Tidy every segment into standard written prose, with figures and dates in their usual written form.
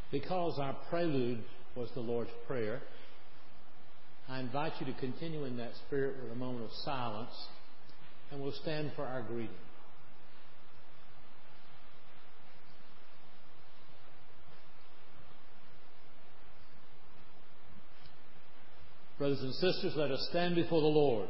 Because our prelude was the Lord's Prayer, I invite you to continue in that spirit with a moment of silence, and we'll stand for our greeting. Brothers and sisters, let us stand before the Lord.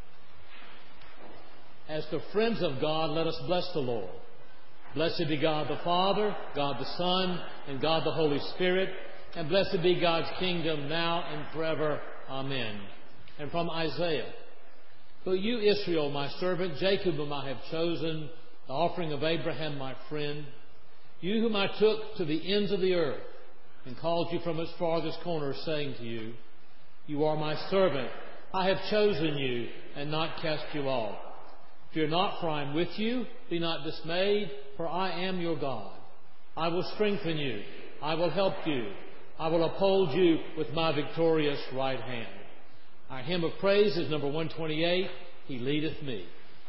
As the friends of God, let us bless the Lord. Blessed be God the Father, God the Son, and God the Holy Spirit, and blessed be God's kingdom now and forever. Amen. And from Isaiah, "But you, Israel, my servant, Jacob, whom I have chosen, the offering of Abraham, my friend, you whom I took to the ends of the earth and called you from its farthest corners, saying to you, you are my servant. I have chosen you and not cast you off. Fear not, for I am with you. Be not dismayed, for I am your God. I will strengthen you. I will help you. I will uphold you with my victorious right hand." Our hymn of praise is number 128, "He Leadeth Me."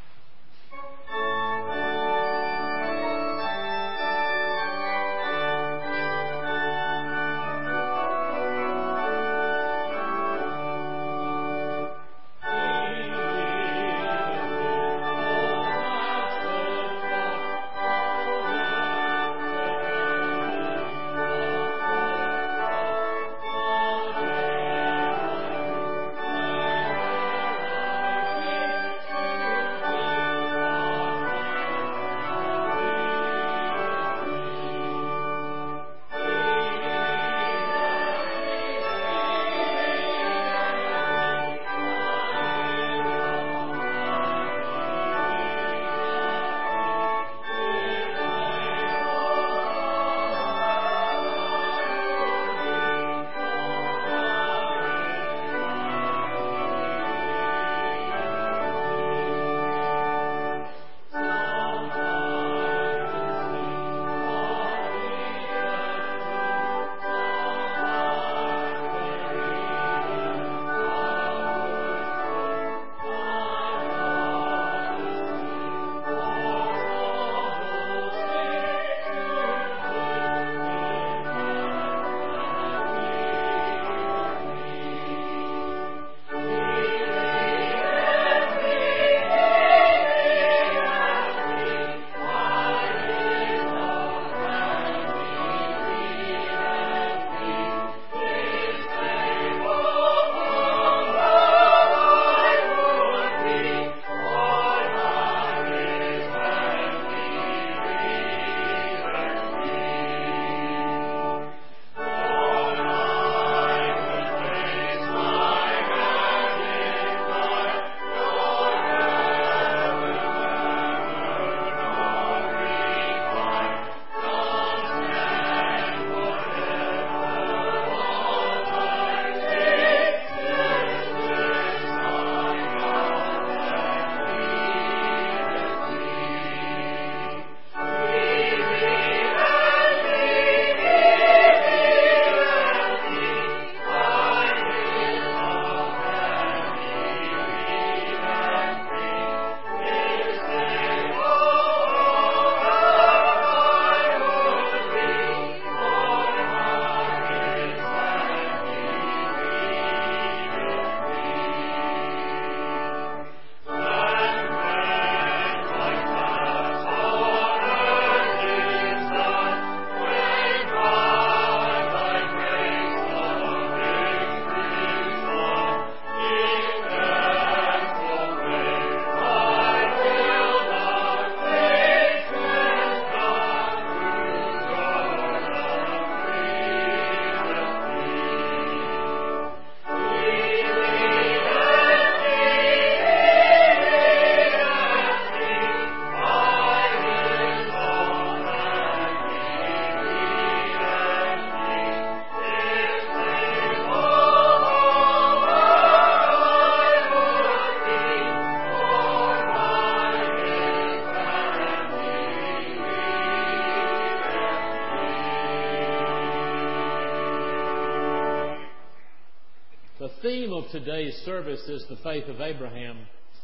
The theme of today's service is the faith of Abraham.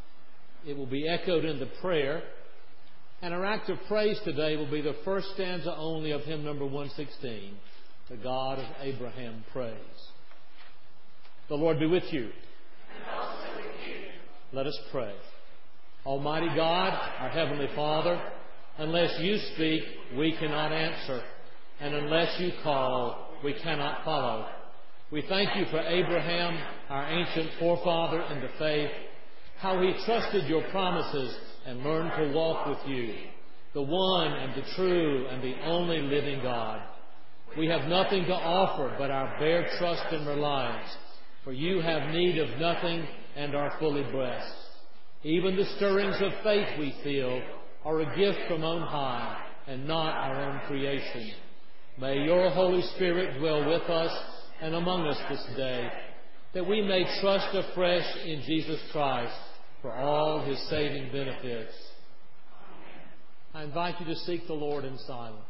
It will be echoed in the prayer. And our act of praise today will be the first stanza only of hymn number 116. the God of Abraham, praise. The Lord be with you. And also with you. Let us pray. Almighty God, our Heavenly Father, unless you speak, we cannot answer. And unless you call, we cannot follow. We thank you for Abraham, our ancient forefather in the faith, how he trusted your promises and learned to walk with you, the one and the true and the only living God. We have nothing to offer but our bare trust and reliance, for you have need of nothing and are fully blessed. Even the stirrings of faith we feel are a gift from on high and not our own creation. May your Holy Spirit dwell with us and among us this day, that we may trust afresh in Jesus Christ for all his saving benefits. I invite you to seek the Lord in silence.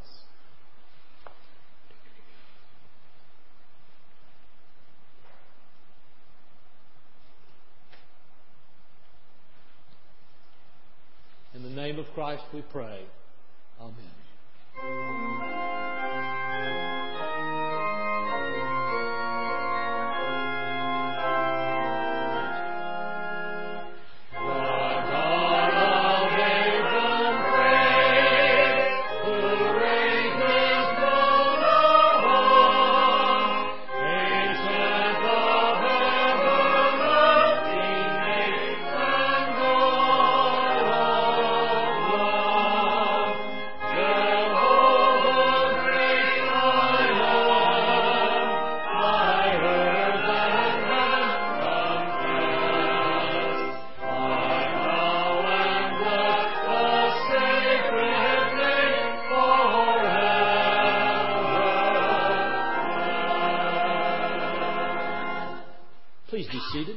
In the name of Christ we pray. Amen. Please be seated.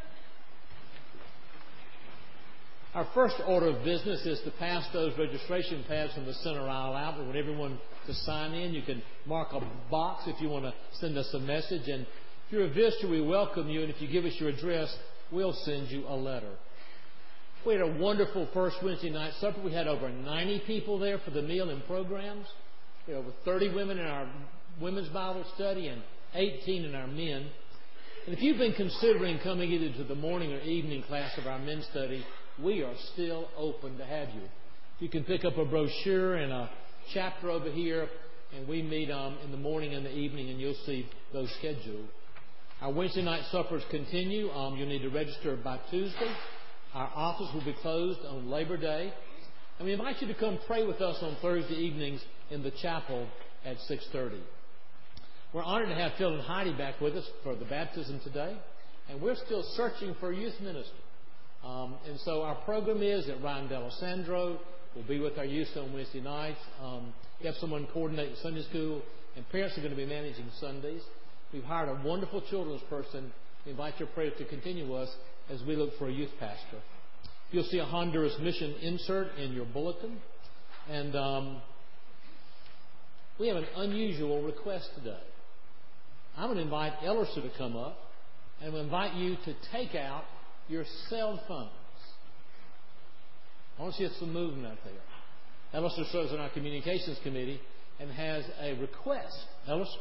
Our first order of business is to pass those registration pads from the center aisle out. We want everyone to sign in. You can mark a box if you want to send us a message. And if you're a visitor, we welcome you. And if you give us your address, we'll send you a letter. We had a wonderful first Wednesday night supper. We had over 90 people there for the meal and programs. We had over 30 women in our women's Bible study and 18 in our men. And if you've been considering coming either to the morning or evening class of our men's study, we are still open to have you. You can pick up a brochure and a chapter over here, and we meet in the morning and the evening, and you'll see those scheduled. Our Wednesday night suppers continue. You'll need to register by Tuesday. Our office will be closed on Labor Day. And we invite you to come pray with us on Thursday evenings in the chapel at 6:30. We're honored to have Phil and Heidi back with us for the baptism today. And we're still searching for a youth minister. And so our program is that Ryan D'Alessandro will be with our youth on Wednesday nights. We have someone coordinating Sunday school, and parents are going to be managing Sundays. We've hired a wonderful children's person. We invite your prayers to continue us as we look for a youth pastor. You'll see a Honduras mission insert in your bulletin. And we have an unusual request today. I'm going to invite Ellerster to come up, and we'll invite you to take out your cell phones. I want to see some movement out there. Ellerster serves on our communications committee and has a request. Ellerster?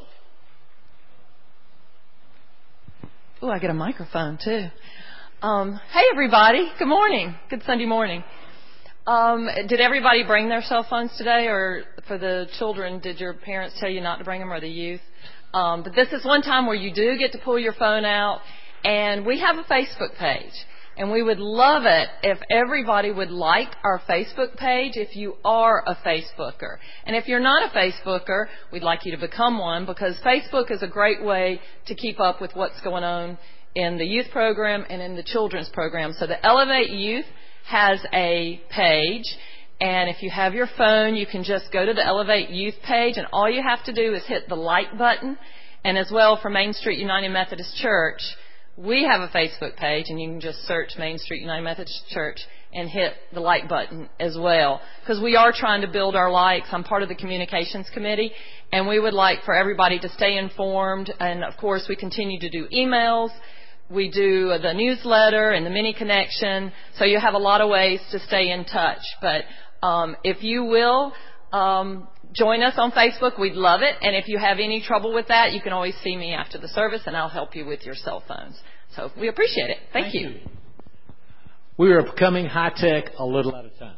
Oh, I get a microphone too. Hey, everybody. Good morning. Good Sunday morning. Did everybody bring their cell phones today, or for the children, did your parents tell you not to bring them, or the youth? But this is one time where you do get to pull your phone out, and we have a Facebook page. And we would love it if everybody would like our Facebook page if you are a Facebooker. And if you're not a Facebooker, we'd like you to become one, because Facebook is a great way to keep up with what's going on in the youth program and in the children's program. So the Elevate Youth has a page, and if you have your phone, you can just go to the Elevate Youth page, and all you have to do is hit the like button. And as well, for Main Street United Methodist Church, we have a Facebook page, and you can just search Main Street United Methodist Church and hit the like button as well, because we are trying to build our likes. I'm part of the communications committee, and we would like for everybody to stay informed. And, of course, we continue to do emails. We do the newsletter and the mini connection, so you have a lot of ways to stay in touch. But if you will join us on Facebook. We'd love it. And if you have any trouble with that, you can always see me after the service, and I'll help you with your cell phones. So we appreciate it. Thank you. We are becoming high-tech a little at a time.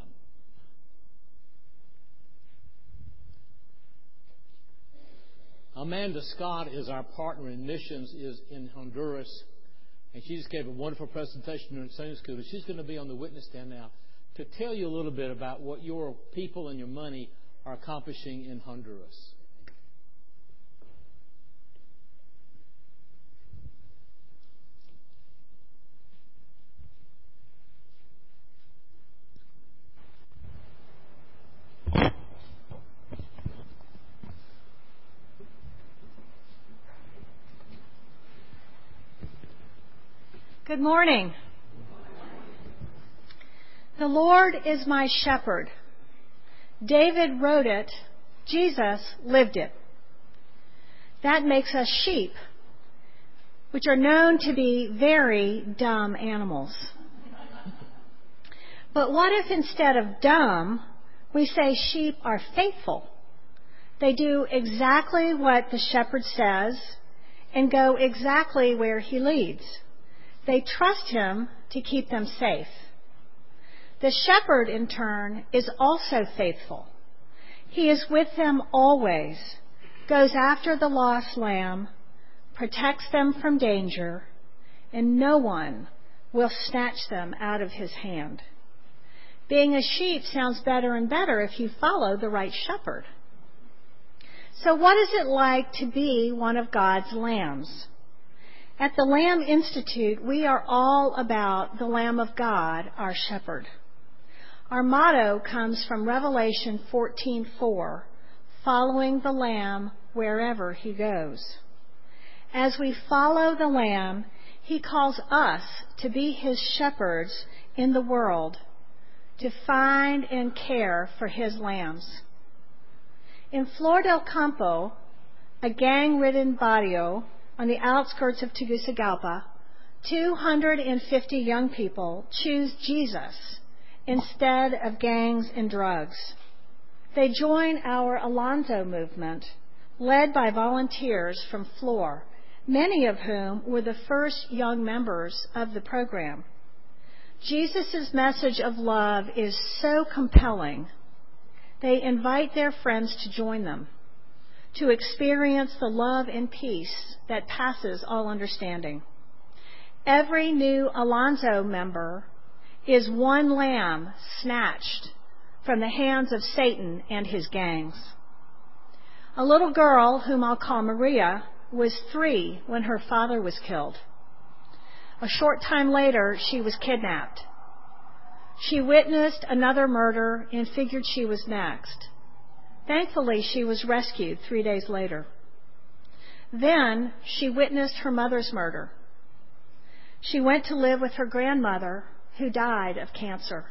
Amanda Scott is our partner in missions, is in Honduras, and she just gave a wonderful presentation during Sunday school. She's going to be on the witness stand now to tell you a little bit about what your people and your money are accomplishing in Honduras. Good morning. The Lord is my shepherd. David wrote it. Jesus lived it. That makes us sheep, which are known to be very dumb animals. But what if instead of dumb, we say sheep are faithful? They do exactly what the shepherd says and go exactly where he leads. They trust him to keep them safe. The shepherd, in turn, is also faithful. He is with them always, goes after the lost lamb, protects them from danger, and no one will snatch them out of his hand. Being a sheep sounds better and better if you follow the right shepherd. So what is it like to be one of God's lambs? At the Lamb Institute, we are all about the Lamb of God, our shepherd. Our motto comes from Revelation 14:4, following the Lamb wherever he goes. As we follow the Lamb, he calls us to be his shepherds in the world, to find and care for his lambs. In Flor del Campo, a gang-ridden barrio on the outskirts of Tegucigalpa, 250 young people choose Jesus instead of gangs and drugs. They join our Alonzo movement, led by volunteers from Flor, many of whom were the first young members of the program. Jesus' message of love is so compelling, they invite their friends to join them, to experience the love and peace that passes all understanding. Every new Alonzo member is one lamb snatched from the hands of Satan and his gangs. A little girl, whom I'll call Maria, was 3 when her father was killed. A short time later, she was kidnapped. She witnessed another murder and figured she was next. Thankfully, she was rescued 3 days later. Then she witnessed her mother's murder. She went to live with her grandmother, who died of cancer.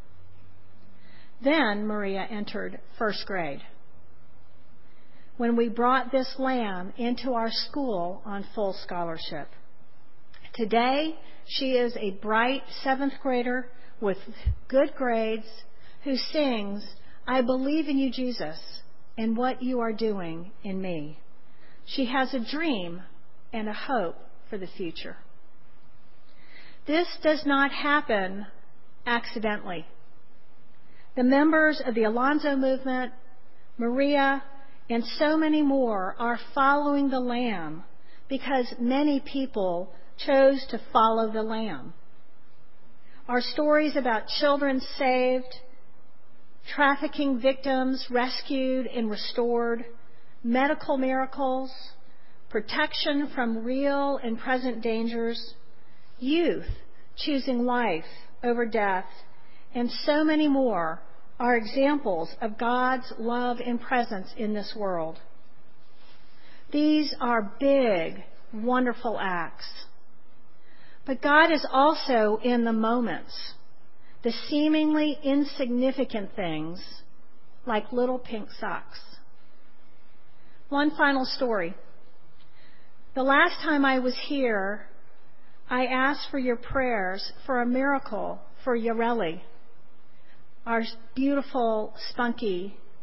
Then Maria entered 1st grade, when we brought this lamb into our school on full scholarship. Today, she is a bright 7th grader with good grades who sings, "I believe in you, Jesus, and what you are doing in me." She has a dream and a hope for the future. This does not happen accidentally. The members of the Alonzo movement, Maria, and so many more are following the Lamb because many people chose to follow the Lamb. Our stories about children saved, trafficking victims rescued and restored, medical miracles, protection from real and present dangers, youth choosing life over death, and so many more are examples of God's love and presence in this world. These are big, wonderful acts. But God is also in the moments, the seemingly insignificant things, like little pink socks. One final story. The last time I was here, I asked for your prayers for a miracle for Yareli, our beautiful, spunky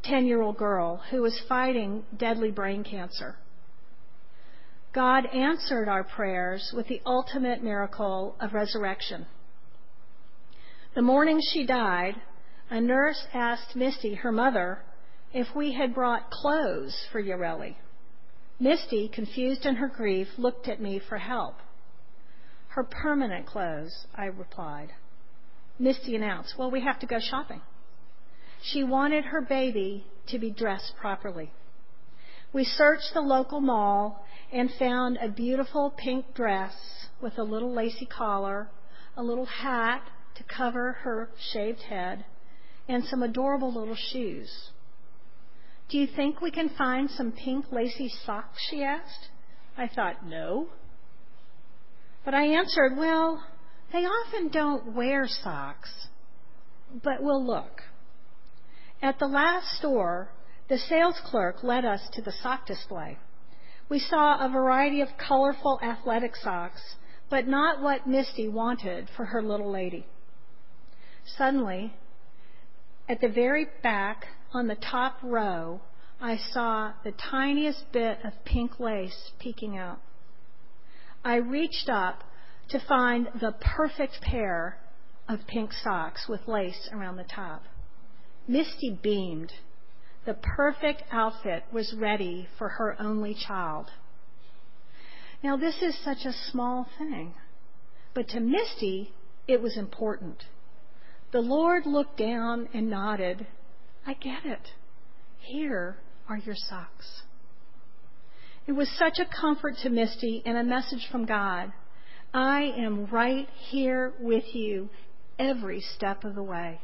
10-year-old girl who was fighting deadly brain cancer. God answered our prayers with the ultimate miracle of resurrection. The morning she died, a nurse asked Misty, her mother, if we had brought clothes for Yareli. Misty, confused in her grief, looked at me for help. Her permanent clothes, I replied. Misty announced, well, we have to go shopping. She wanted her baby to be dressed properly. We searched the local mall and found a beautiful pink dress with a little lacy collar, a little hat to cover her shaved head, and some adorable little shoes. Do you think we can find some pink lacy socks, she asked. I thought, no. But I answered, well, they often don't wear socks, but we'll look. At the last store, the sales clerk led us to the sock display. We saw a variety of colorful athletic socks, but not what Misty wanted for her little lady. Suddenly, at the very back on the top row, I saw the tiniest bit of pink lace peeking out. I reached up to find the perfect pair of pink socks with lace around the top. Misty beamed. The perfect outfit was ready for her only child. Now, this is such a small thing, but to Misty, it was important. The Lord looked down and nodded. I get it. Here are your socks. It was such a comfort to Misty and a message from God. I am right here with you every step of the way.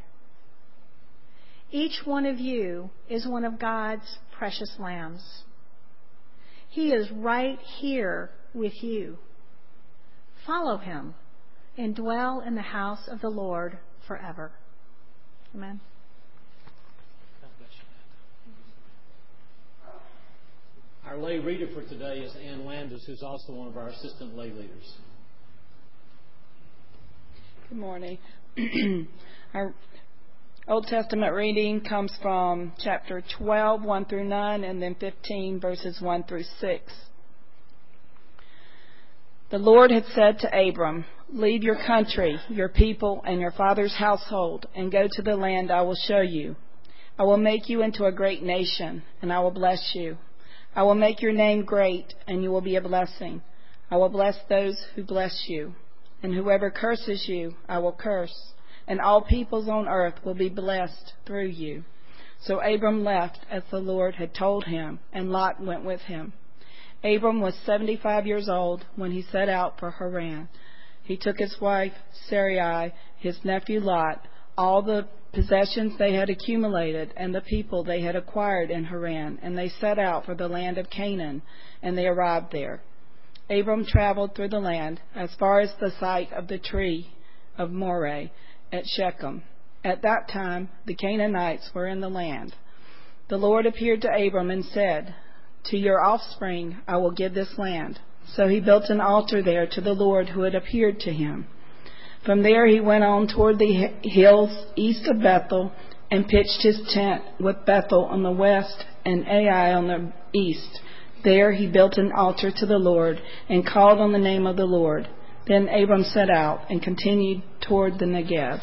Each one of you is one of God's precious lambs. He is right here with you. Follow him and dwell in the house of the Lord forever. Amen. God bless you. Our lay reader for today is Ann Landis, who's also one of our assistant lay leaders. Good morning. Our Old Testament reading comes from chapter 12, 1 through 9, and then 15, verses 1 through 6. The Lord had said to Abram, "Leave your country, your people, and your father's household, and go to the land I will show you. I will make you into a great nation, and I will bless you. I will make your name great, and you will be a blessing. I will bless those who bless you, and whoever curses you, I will curse. And all peoples on earth will be blessed through you." So Abram left as the Lord had told him, and Lot went with him. Abram was 75 years old when he set out for Haran. He took his wife Sarai, his nephew Lot, all the possessions they had accumulated, and the people they had acquired in Haran, and they set out for the land of Canaan, and they arrived there. Abram traveled through the land as far as the site of the tree of Moreh at Shechem. At that time, the Canaanites were in the land. The Lord appeared to Abram and said, "To your offspring I will give this land." So he built an altar there to the Lord who had appeared to him. From there he went on toward the hills east of Bethel and pitched his tent with Bethel on the west and Ai on the east. There he built an altar to the Lord and called on the name of the Lord. Then Abram set out and continued toward the Negev.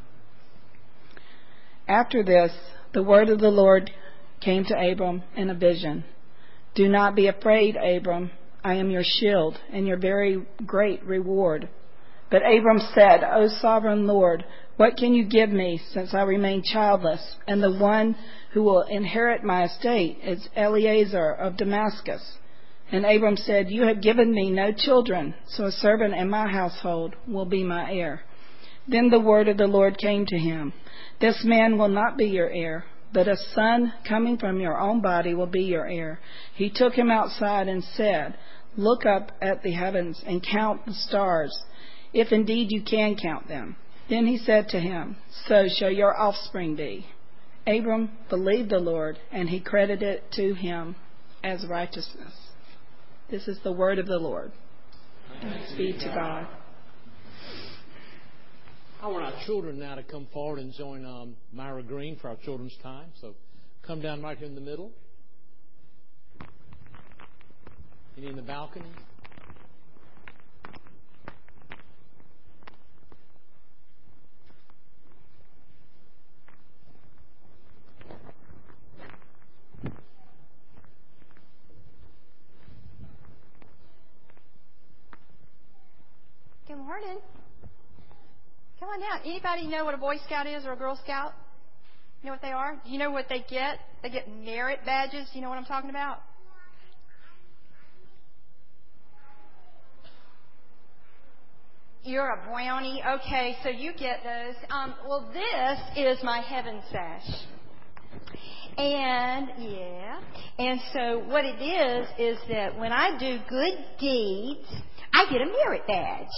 After this, the word of the Lord came to Abram in a vision. "Do not be afraid, Abram. I am your shield and your very great reward." But Abram said, "O sovereign Lord, what can you give me since I remain childless, and the one who will inherit my estate is Eliezer of Damascus?" And Abram said, "You have given me no children, so a servant in my household will be my heir." Then the word of the Lord came to him, "This man will not be your heir, but a son coming from your own body will be your heir." He took him outside and said, "Look up at the heavens and count the stars, if indeed you can count them." Then he said to him, "So shall your offspring be." Abram believed the Lord, and he credited it to him as righteousness. This is the word of the Lord. Thanks be to God. I want our children now to come forward and join Myra Green for our children's time. So come down right here in the middle? Any in the balcony? Good morning. Come on down. Anybody know what a Boy Scout is or a Girl Scout? You know what they are? Do you know what they get? They get merit badges. Do you know what I'm talking about? You're a brownie. Okay, so you get those. Well, this is my heaven sash. And so what it is that when I do good deeds, I get a merit badge.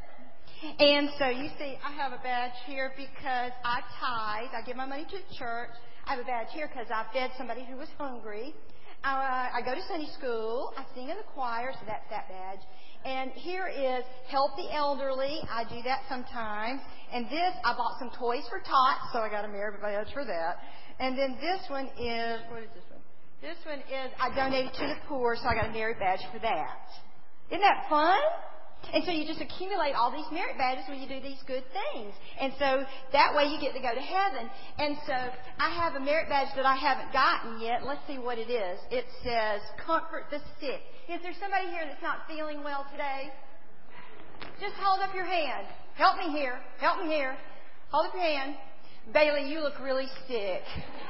And so you see, I have a badge here because I tithe. I give my money to the church. I have a badge here because I fed somebody who was hungry. I go to Sunday school. I sing in the choir, so that's that badge. And here is help the elderly. I do that sometimes. And this, I bought some toys for Tots, so I got a merit badge for that. And then this one is, what is this one? This one is I donated to the poor, so I got a merit badge for that. Isn't that fun? And so you just accumulate all these merit badges when you do these good things. And so that way you get to go to heaven. And so I have a merit badge that I haven't gotten yet. Let's see what it is. It says, comfort the sick. Is there somebody here that's not feeling well today? Just hold up your hand. Help me here. Help me here. Hold up your hand. Bailey, you look really sick.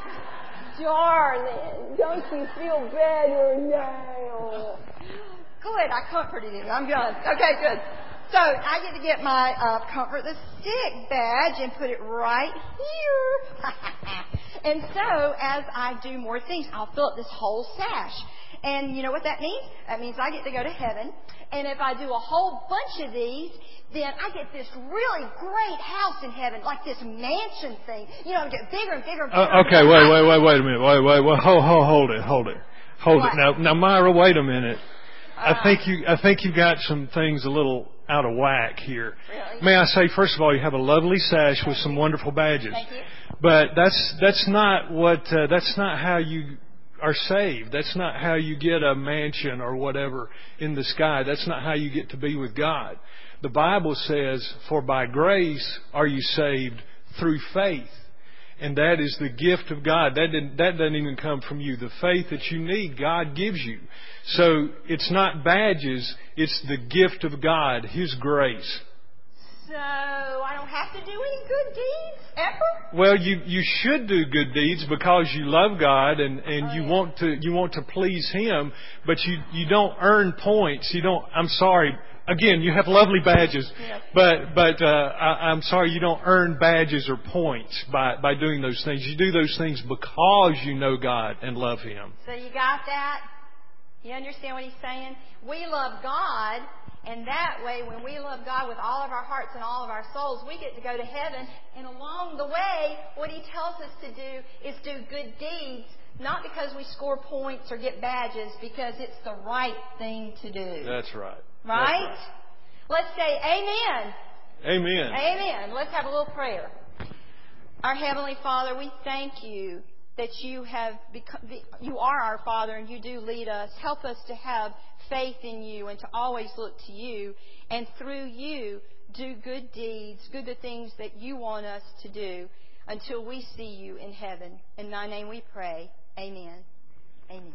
Darling, don't you feel better now? Good, I comforted him. I'm done. Okay, good. So I get to get my Comfort the Sick badge and put it right here. And so as I do more things, I'll fill up this whole sash. And you know what that means? That means I get to go to heaven. And if I do a whole bunch of these, then I get this really great house in heaven, like this mansion thing. You know, get bigger and bigger and bigger. Okay, wait a minute. Wait. Hold it. Now, Myra, wait a minute. I think you got some things a little out of whack here. Really? May I say, first of all, you have a lovely sash with some wonderful badges. Thank you. But that's not how you are saved. That's not how you get a mansion or whatever in the sky. That's not how you get to be with God. The Bible says, for by grace are you saved through faith. And that is the gift of God. That doesn't even come from you. The faith that you need, God gives you. So it's not badges, it's the gift of God, His grace. So I don't have to do any good deeds ever? Well, you should do good deeds because you love God and you want to please Him, but you don't earn points. I'm sorry. Again, you have lovely badges, but I'm sorry, you don't earn badges or points by doing those things. You do those things because you know God and love Him. So you got that? You understand what he's saying? We love God, and that way, when we love God with all of our hearts and all of our souls, we get to go to heaven. And along the way, what he tells us to do is do good deeds, not because we score points or get badges, because it's the right thing to do. That's right. Right? That's right. Let's say amen. Amen. Amen. Let's have a little prayer. Our Heavenly Father, we thank you that you are our Father and you do lead us. Help us to have faith in you and to always look to you, and through you do good deeds, the things that you want us to do until we see you in heaven. In thy name we pray. Amen. Amen.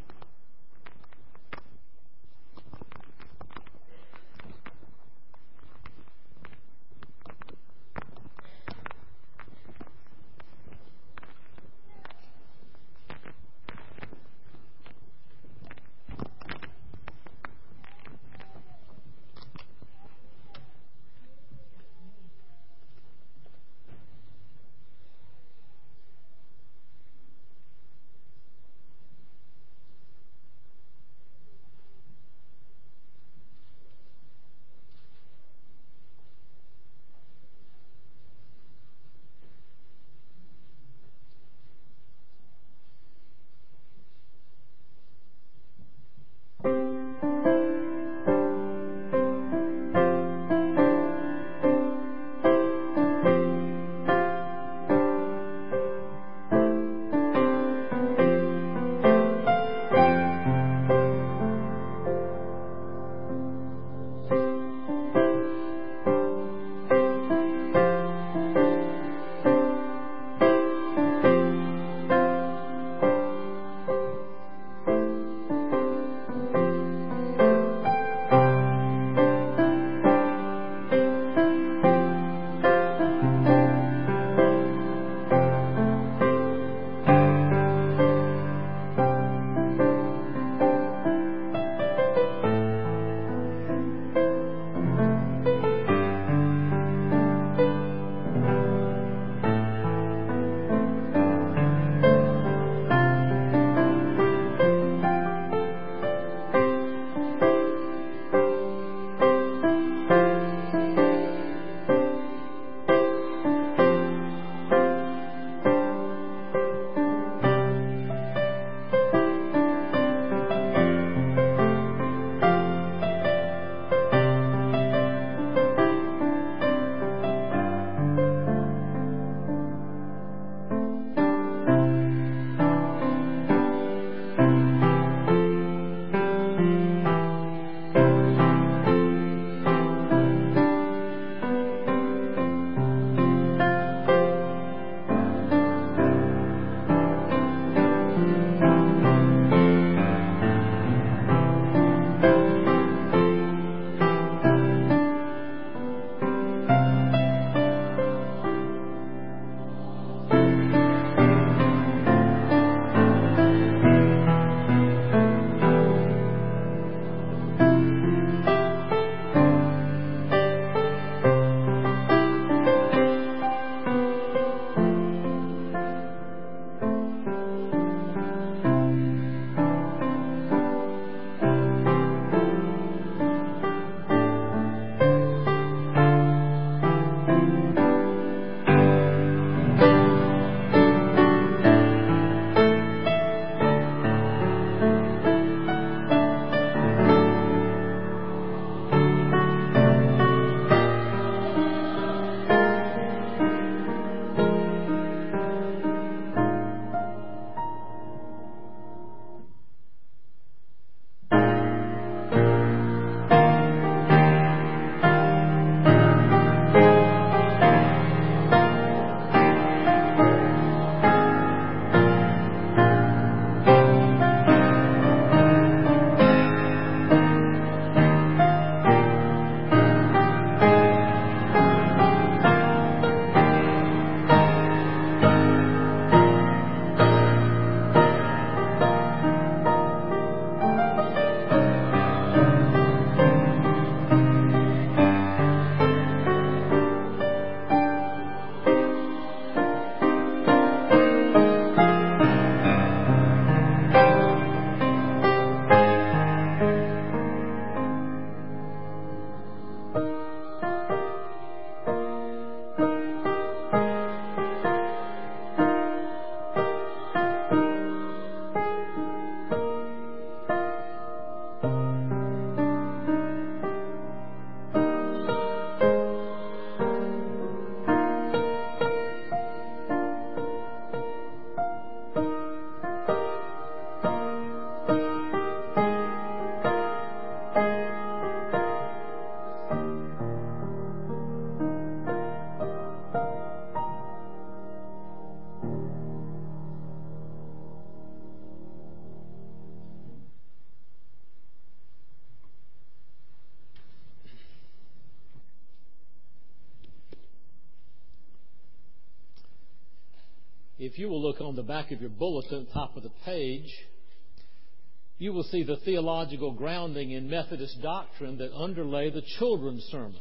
if you will look on the back of your bulletin, top of the page, you will see the theological grounding in Methodist doctrine that underlay the children's sermon.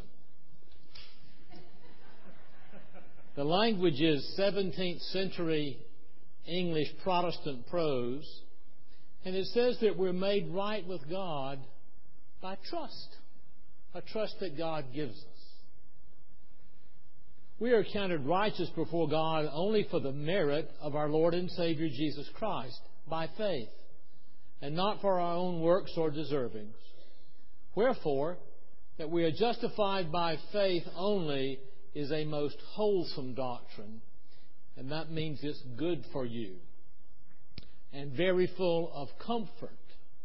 The language is 17th century English Protestant prose, and it says that we're made right with God by trust, a trust that God gives us. We are counted righteous before God only for the merit of our Lord and Savior Jesus Christ, by faith, and not for our own works or deservings. Wherefore, that we are justified by faith only is a most wholesome doctrine, and that means it's good for you and very full of comfort.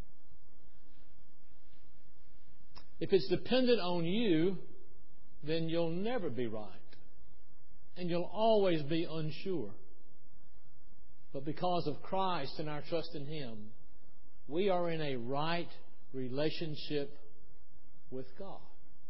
If it's dependent on you, then you'll never be right, and you'll always be unsure. But because of Christ and our trust in Him, we are in a right relationship with God.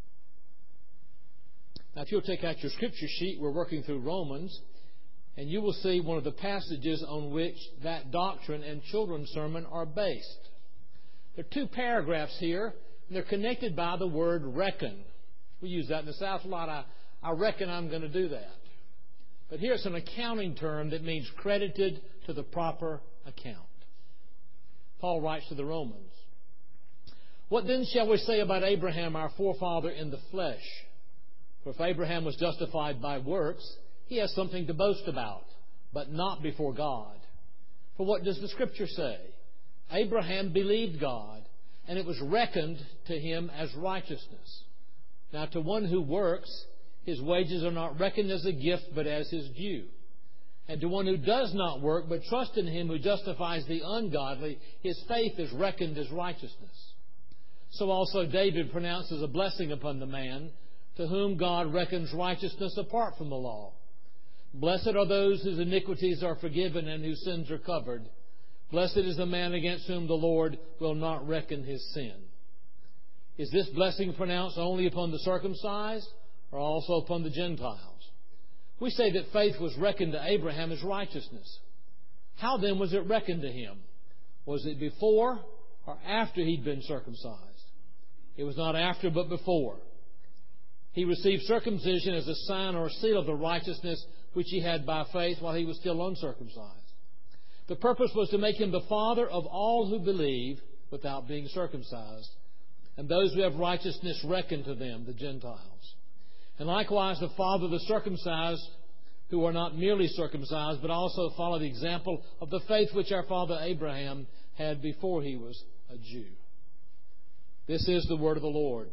Now, if you'll take out your scripture sheet, we're working through Romans, and you will see one of the passages on which that doctrine and children's sermon are based. There are 2 paragraphs here, and they're connected by the word reckon. We use that in the South a lot. I reckon I'm going to do that. But here's an accounting term that means credited to the proper account. Paul writes to the Romans, "What then shall we say about Abraham, our forefather in the flesh? For if Abraham was justified by works, he has something to boast about, but not before God. For what does the Scripture say? Abraham believed God, and it was reckoned to him as righteousness. Now to one who works, his wages are not reckoned as a gift, but as his due. And to one who does not work, but trusts in Him who justifies the ungodly, his faith is reckoned as righteousness. So also David pronounces a blessing upon the man to whom God reckons righteousness apart from the law. Blessed are those whose iniquities are forgiven and whose sins are covered. Blessed is the man against whom the Lord will not reckon his sin." Is this blessing pronounced only upon the circumcised or also upon the Gentiles? We say that faith was reckoned to Abraham as righteousness. How then was it reckoned to him? Was it before or after he'd been circumcised? It was not after, but before. He received circumcision as a sign or seal of the righteousness which he had by faith while he was still uncircumcised. The purpose was to make him the father of all who believe without being circumcised, and those who have righteousness reckoned to them, the Gentiles. And likewise the father of the circumcised, who are not merely circumcised, but also follow the example of the faith which our father Abraham had before he was a Jew. This is the word of the Lord.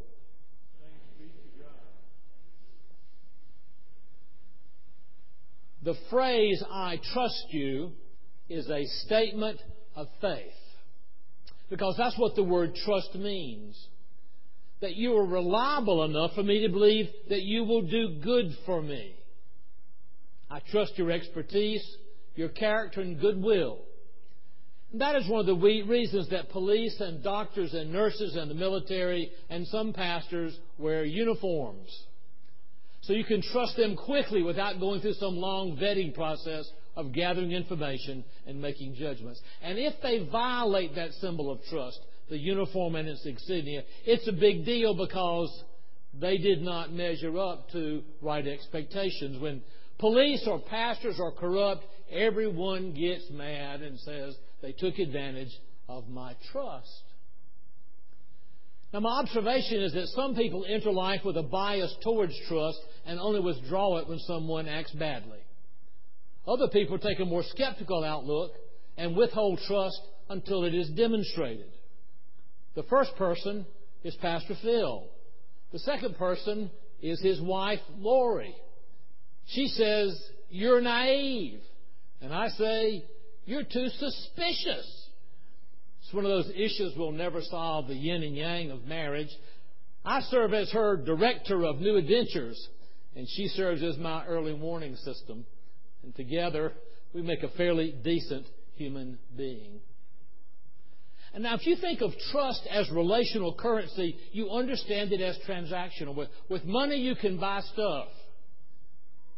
The phrase, "I trust you," is a statement of faith. Because that's what the word trust means. That you are reliable enough for me to believe that you will do good for me. I trust your expertise, your character, and goodwill. And that is one of the reasons that police and doctors and nurses and the military and some pastors wear uniforms. So you can trust them quickly without going through some long vetting process of gathering information and making judgments. And if they violate that symbol of trust, the uniform and its insignia, it's a big deal because they did not measure up to right expectations. When police or pastors are corrupt, everyone gets mad and says they took advantage of my trust. Now, my observation is that some people enter life with a bias towards trust and only withdraw it when someone acts badly. Other people take a more skeptical outlook and withhold trust until it is demonstrated. The first person is Pastor Phil. The second person is his wife, Lori. She says, "You're naive." And I say, "You're too suspicious." It's one of those issues we'll never solve, the yin and yang of marriage. I serve as her director of new adventures, and she serves as my early warning system. And together, we make a fairly decent human being. And now, if you think of trust as relational currency, you understand it as transactional. With money, you can buy stuff.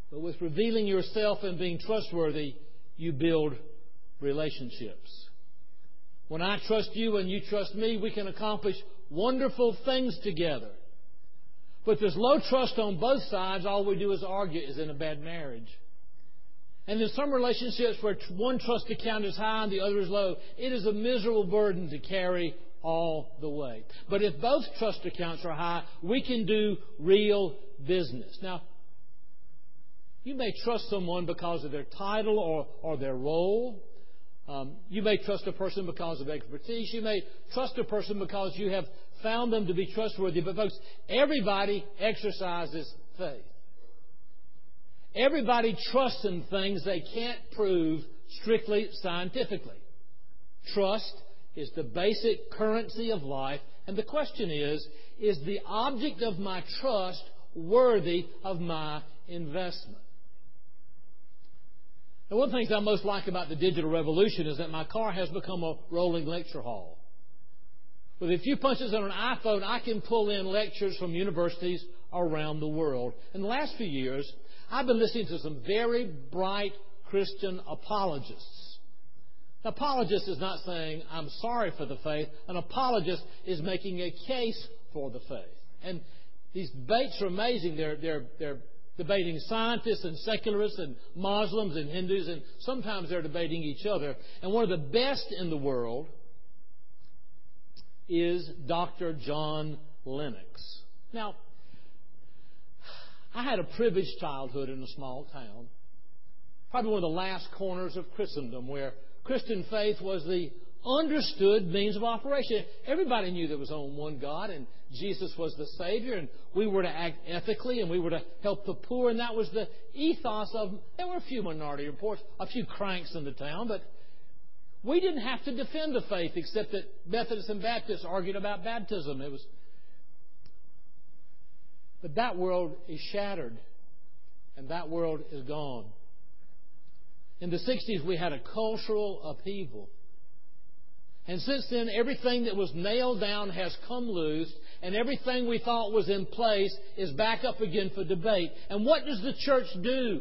But with revealing yourself and being trustworthy, you build relationships. When I trust you and you trust me, we can accomplish wonderful things together. But if there's low trust on both sides, all we do is argue, is in a bad marriage. And in some relationships where one trust account is high and the other is low, it is a miserable burden to carry all the way. But if both trust accounts are high, we can do real business. Now, you may trust someone because of their title or their role. You may trust a person because of expertise. You may trust a person because you have found them to be trustworthy. But folks, everybody exercises faith. Everybody trusts in things they can't prove strictly scientifically. Trust is the basic currency of life. And the question is the object of my trust worthy of my investment? Now, one of the things I most like about the digital revolution is that my car has become a rolling lecture hall. With a few punches on an iPhone, I can pull in lectures from universities around the world. In the last few years, I've been listening to some very bright Christian apologists. An apologist is not saying, I'm sorry for the faith. An apologist is making a case for the faith. And these debates are amazing. They're debating scientists and secularists and Muslims and Hindus, and sometimes they're debating each other. And one of the best in the world is Dr. John Lennox. Now, I had a privileged childhood in a small town, probably one of the last corners of Christendom, where Christian faith was the understood means of operation. Everybody knew there was only one God, and Jesus was the Savior, and we were to act ethically, and we were to help the poor, and that was the ethos of... There were a few minority reports, a few cranks in the town, but we didn't have to defend the faith, except that Methodists and Baptists argued about baptism. But that world is shattered, and that world is gone. In the 60s, we had a cultural upheaval. And since then, everything that was nailed down has come loose, and everything we thought was in place is back up again for debate. And what does the church do?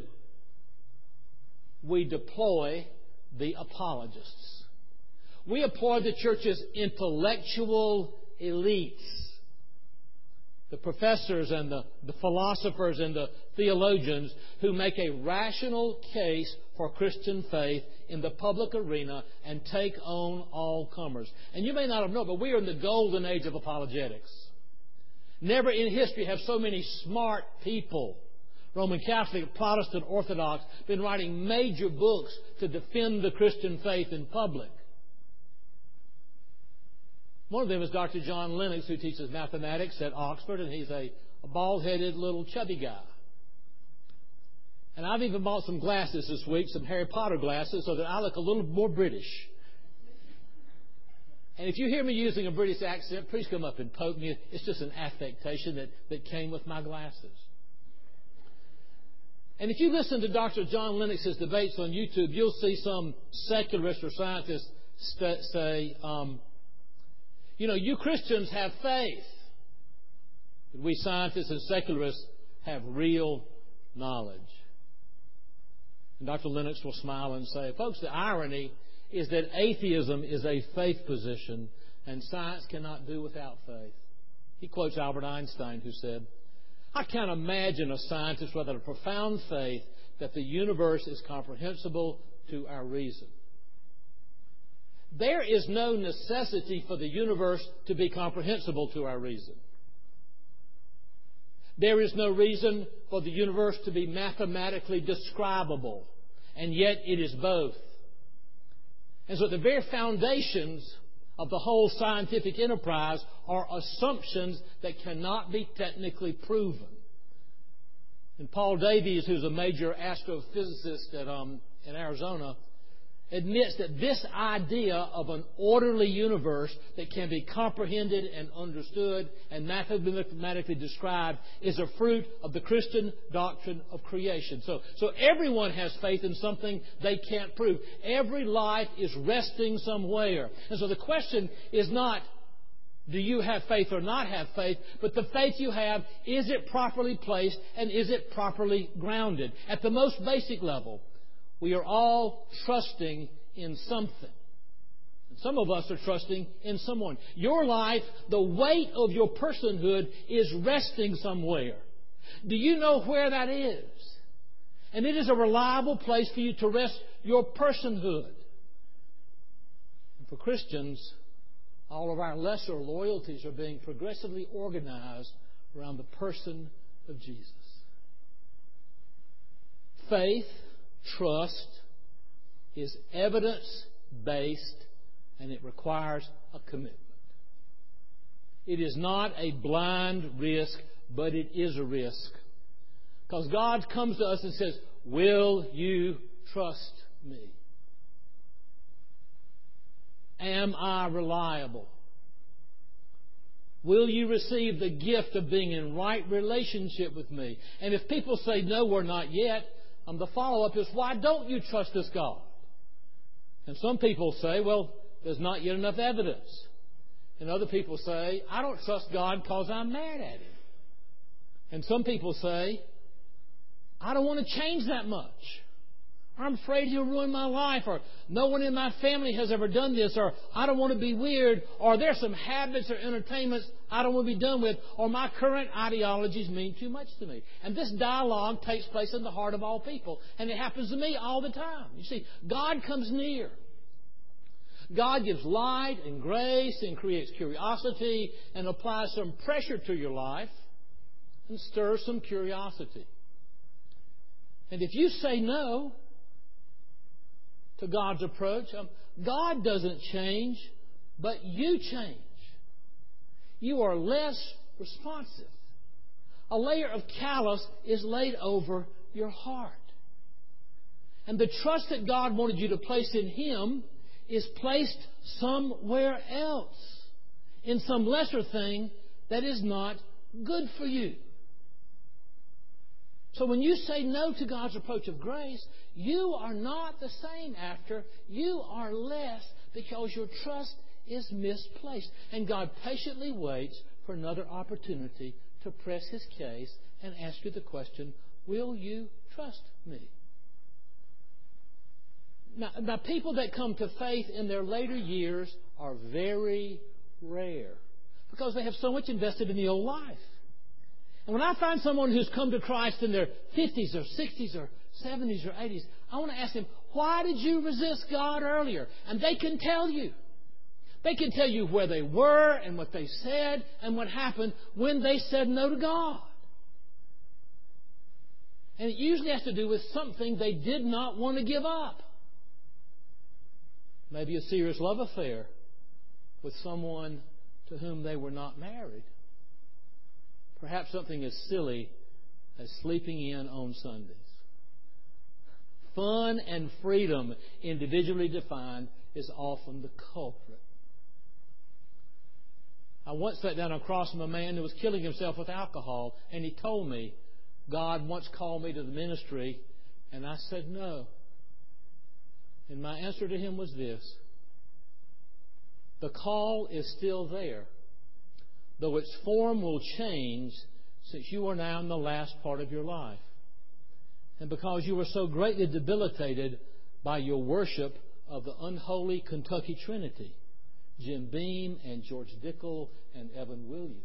We deploy the apologists. We employ the church's intellectual elites, the professors and the philosophers and the theologians who make a rational case for Christian faith in the public arena and take on all comers. And you may not have known, but we are in the golden age of apologetics. Never in history have so many smart people, Roman Catholic, Protestant, Orthodox, been writing major books to defend the Christian faith in public. One of them is Dr. John Lennox, who teaches mathematics at Oxford, and he's a bald-headed little chubby guy. And I've even bought some glasses this week, some Harry Potter glasses, so that I look a little more British. And if you hear me using a British accent, please come up and poke me. It's just an affectation that came with my glasses. And if you listen to Dr. John Lennox's debates on YouTube, you'll see some secularists or scientists say, you Christians have faith, but we scientists and secularists have real knowledge. And Dr. Lennox will smile and say, folks, the irony is that atheism is a faith position, and science cannot do without faith. He quotes Albert Einstein, who said, I can't imagine a scientist without a profound faith that the universe is comprehensible to our reason. There is no necessity for the universe to be comprehensible to our reason. There is no reason for the universe to be mathematically describable, and yet it is both. And so the very foundations of the whole scientific enterprise are assumptions that cannot be technically proven. And Paul Davies, who's a major astrophysicist in Arizona, admits that this idea of an orderly universe that can be comprehended and understood and mathematically described is a fruit of the Christian doctrine of creation. So everyone has faith in something they can't prove. Every life is resting somewhere. And so the question is not, do you have faith or not have faith, but the faith you have, is it properly placed and is it properly grounded? At the most basic level, we are all trusting in something. Some of us are trusting in someone. Your life, the weight of your personhood is resting somewhere. Do you know where that is? And it is a reliable place for you to rest your personhood. And for Christians, all of our lesser loyalties are being progressively organized around the person of Jesus. Faith, trust, is evidence-based, and it requires a commitment. It is not a blind risk, but it is a risk. Because God comes to us and says, will you trust me? Am I reliable? Will you receive the gift of being in right relationship with me? And if people say, no, we're not yet, the follow-up is, why don't you trust this God? And some people say, well, there's not yet enough evidence. And other people say, I don't trust God because I'm mad at Him. And some people say, I don't want to change that much. I'm afraid He'll ruin my life. Or no one in my family has ever done this. Or I don't want to be weird. Or there's some habits or entertainments I don't want to be done with. Or my current ideologies mean too much to me. And this dialogue takes place in the heart of all people. And it happens to me all the time. You see, God comes near. God gives light and grace and creates curiosity and applies some pressure to your life and stirs some curiosity. And if you say no to God's approach, God doesn't change, but you change. You are less responsive. A layer of callous is laid over your heart. And the trust that God wanted you to place in Him is placed somewhere else, in some lesser thing that is not good for you. So when you say no to God's approach of grace, you are not the same after. You are less because your trust is misplaced. And God patiently waits for another opportunity to press His case and ask you the question, will you trust me? Now, people that come to faith in their later years are very rare because they have so much invested in the old life. And when I find someone who's come to Christ in their 50s or 60s or 70s or 80s, I want to ask them, why did you resist God earlier? And they can tell you. They can tell you where they were and what they said and what happened when they said no to God. And it usually has to do with something they did not want to give up. Maybe a serious love affair with someone to whom they were not married. Perhaps something as silly as sleeping in on Sundays. Fun and freedom, individually defined, is often the culprit. I once sat down across from a man who was killing himself with alcohol, and he told me, God once called me to the ministry, and I said no. And my answer to him was this: the call is still there, though its form will change since you are now in the last part of your life. And because you were so greatly debilitated by your worship of the unholy Kentucky Trinity, Jim Beam and George Dickel and Evan Williams.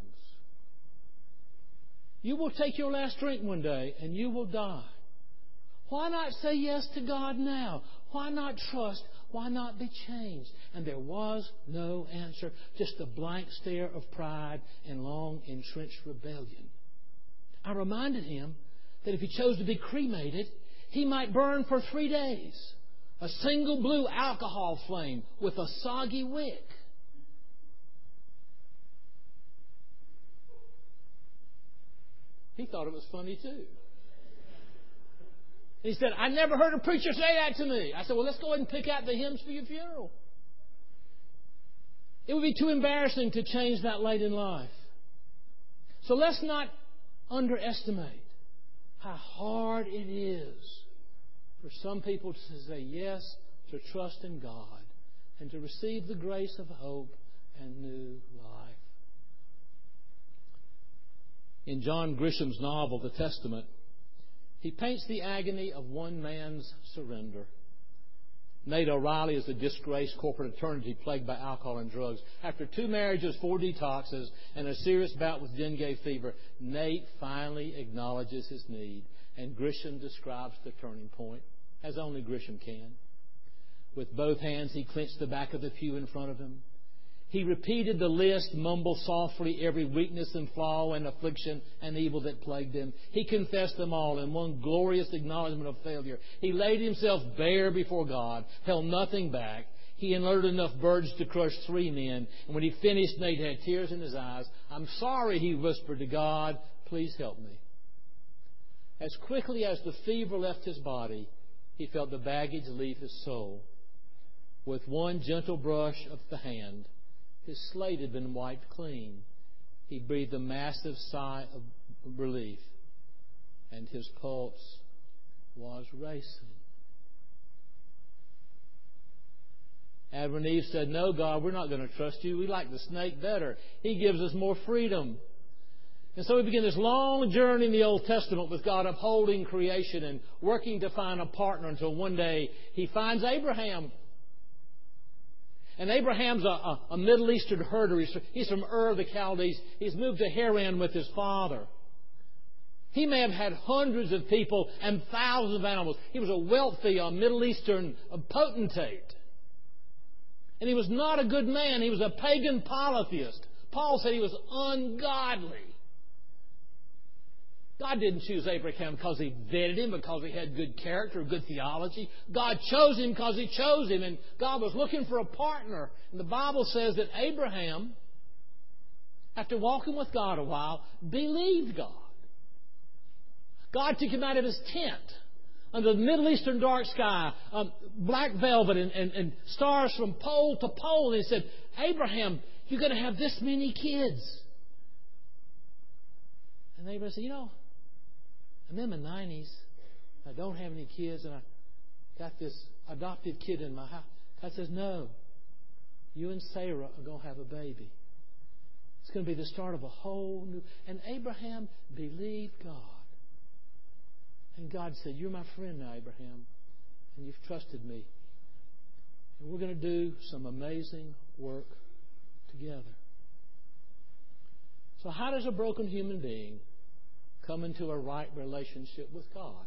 You will take your last drink one day and you will die. Why not say yes to God now? Why not trust? Why not be changed? And there was no answer, just a blank stare of pride and long entrenched rebellion. I reminded him that if he chose to be cremated, he might burn for 3 days, a single blue alcohol flame with a soggy wick. He thought it was funny too. He said, I never heard a preacher say that to me. I said, well, let's go ahead and pick out the hymns for your funeral. It would be too embarrassing to change that late in life. So let's not underestimate how hard it is for some people to say yes to trust in God and to receive the grace of hope and new life. In John Grisham's novel, The Testament, he paints the agony of one man's surrender. Nate O'Reilly is a disgraced corporate attorney plagued by alcohol and drugs. After 2 marriages, 4 detoxes, and a serious bout with dengue fever, Nate finally acknowledges his need, and Grisham describes the turning point, as only Grisham can. With both hands, he clenched the back of the pew in front of him. He repeated the list, mumbled softly every weakness and flaw and affliction and evil that plagued him. He confessed them all in one glorious acknowledgement of failure. He laid himself bare before God, held nothing back. He unloaded enough birds to crush 3 men. And when he finished, Nate had tears in his eyes. "I'm sorry," he whispered to God. "Please help me." As quickly as the fever left his body, he felt the baggage leave his soul. With one gentle brush of the hand, his slate had been wiped clean. He breathed a massive sigh of relief, and his pulse was racing. Adam and Eve said, "No, God, we're not going to trust you. We like the snake better. He gives us more freedom." And so we begin this long journey in the Old Testament with God upholding creation and working to find a partner until one day He finds Abraham. And Abraham's a Middle Eastern herder. He's from Ur of the Chaldees. He's moved to Haran with his father. He may have had hundreds of people and thousands of animals. He was a wealthy Middle Eastern potentate. And he was not a good man. He was a pagan polytheist. Paul said he was ungodly. God didn't choose Abraham because He vetted him, because he had good character, good theology. God chose him because He chose him, and God was looking for a partner. And the Bible says that Abraham, after walking with God a while, believed God. God took him out of his tent under the Middle Eastern dark sky, black velvet and stars from pole to pole. And He said, "Abraham, you're going to have this many kids." And Abraham said, "I'm in my 90s. I don't have any kids, and I got this adopted kid in my house." God says, "No, you and Sarah are going to have a baby. It's going to be the start of a whole new..." And Abraham believed God. And God said, "You're my friend now, Abraham, and you've trusted me. And we're going to do some amazing work together." So how does a broken human being come into a right relationship with God?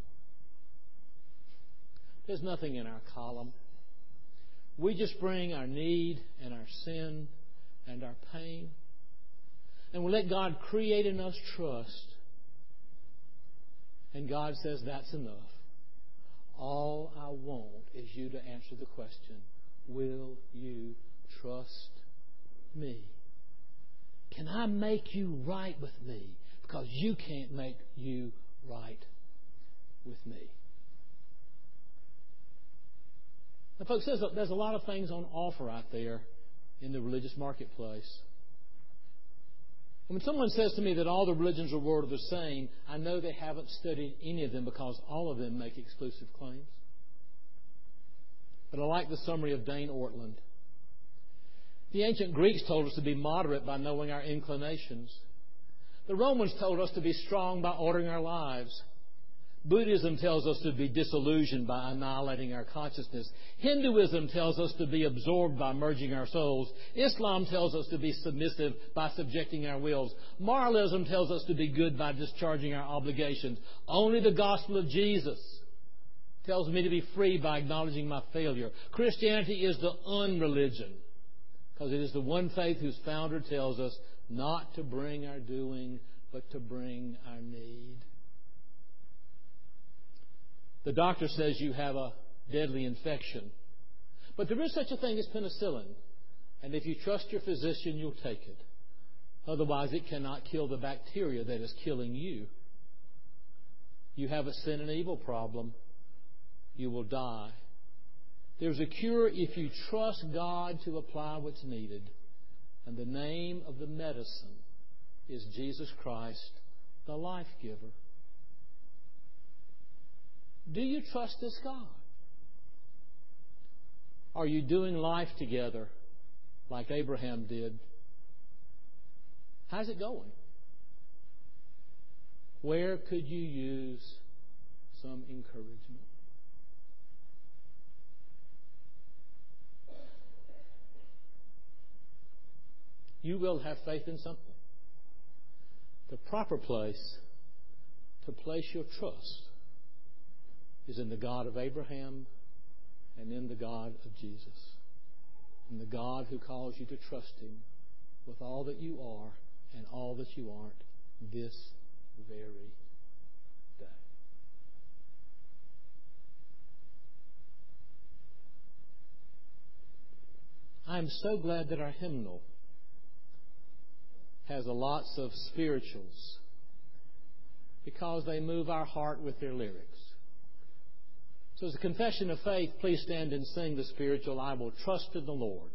There's nothing in our column. We just bring our need and our sin and our pain, and we let God create in us trust. And God says, "That's enough. All I want is you to answer the question, will you trust me? Can I make you right with me? Because you can't make you right with me." Now, folks, there's a lot of things on offer out there in the religious marketplace. And when someone says to me that all the religions of the world are the same, I know they haven't studied any of them, because all of them make exclusive claims. But I like the summary of Dane Ortland. The ancient Greeks told us to be moderate by knowing our inclinations. The Romans told us to be strong by ordering our lives. Buddhism tells us to be disillusioned by annihilating our consciousness. Hinduism tells us to be absorbed by merging our souls. Islam tells us to be submissive by subjecting our wills. Moralism tells us to be good by discharging our obligations. Only the gospel of Jesus tells me to be free by acknowledging my failure. Christianity is the unreligion, because it is the one faith whose founder tells us not to bring our doing, but to bring our need. The doctor says you have a deadly infection, but there is such a thing as penicillin, and if you trust your physician, you'll take it. Otherwise, it cannot kill the bacteria that is killing you. You have a sin and evil problem, you will die. There's a cure if you trust God to apply what's needed. And the name of the medicine is Jesus Christ, the life giver. Do you trust this God? Are you doing life together like Abraham did? How's it going? Where could you use some encouragement? You will have faith in something. The proper place to place your trust is in the God of Abraham and in the God of Jesus. In the God who calls you to trust Him with all that you are and all that you aren't this very day. I'm so glad that our hymnal has lots of spirituals because they move our heart with their lyrics. So as a confession of faith, please stand and sing the spiritual, I Will Trust in the Lord.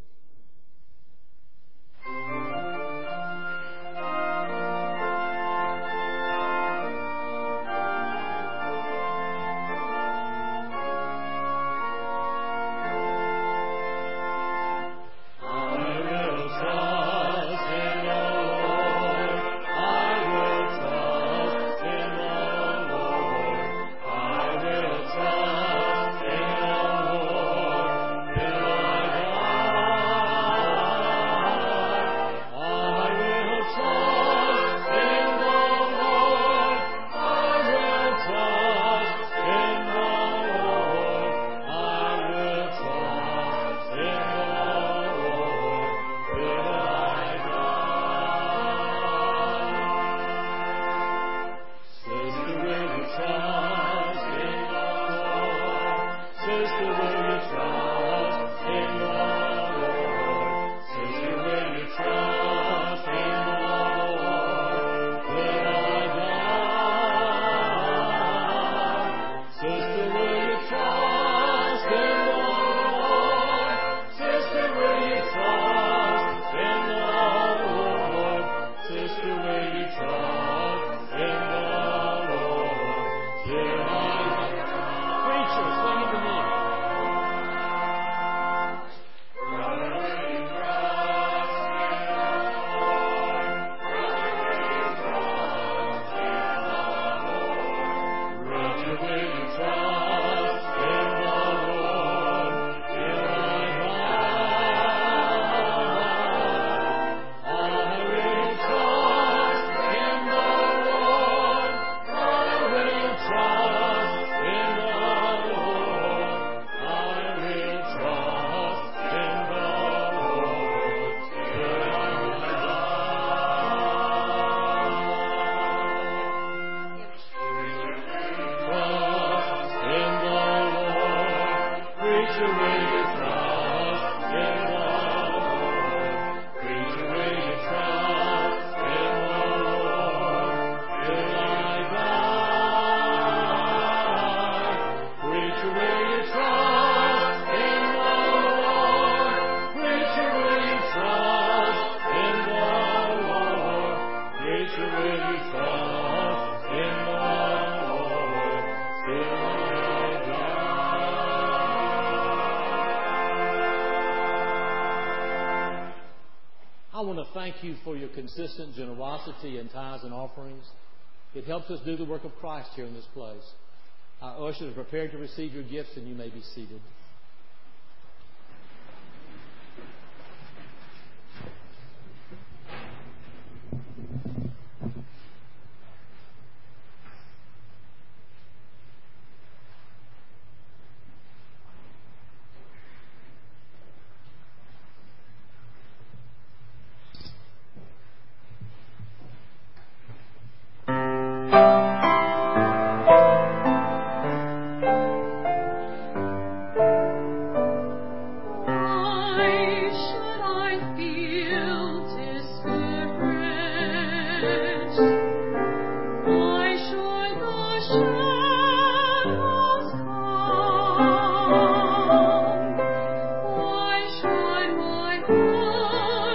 I want to thank you for your consistent generosity in tithes and offerings. It helps us do the work of Christ here in this place. Our ushers are prepared to receive your gifts, and you may be seated.